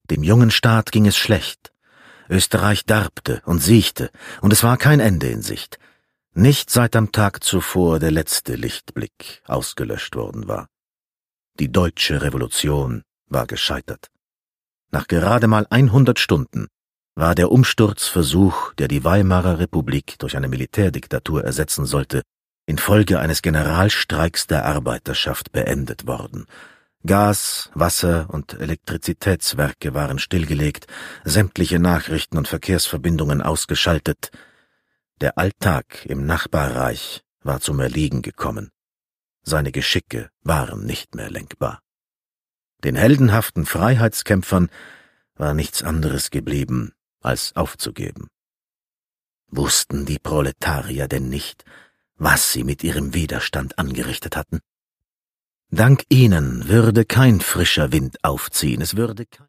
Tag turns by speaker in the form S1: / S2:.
S1: Dem jungen Staat ging es schlecht. Österreich darbte und siechte, und es war kein Ende in Sicht. Nicht seit am Tag zuvor der letzte Lichtblick ausgelöscht worden war. Die deutsche Revolution war gescheitert. Nach gerade mal 100 Stunden war der Umsturzversuch, der die Weimarer Republik durch eine Militärdiktatur ersetzen sollte, infolge eines Generalstreiks der Arbeiterschaft beendet worden. Gas-, Wasser- und Elektrizitätswerke waren stillgelegt, sämtliche Nachrichten- und Verkehrsverbindungen ausgeschaltet. Der Alltag im Nachbarreich war zum Erliegen gekommen. Seine Geschicke waren nicht mehr lenkbar. Den heldenhaften Freiheitskämpfern war nichts anderes geblieben, als aufzugeben. Wussten die Proletarier denn nicht, was sie mit ihrem Widerstand angerichtet hatten? Dank ihnen würde kein frischer Wind aufziehen, es würde kein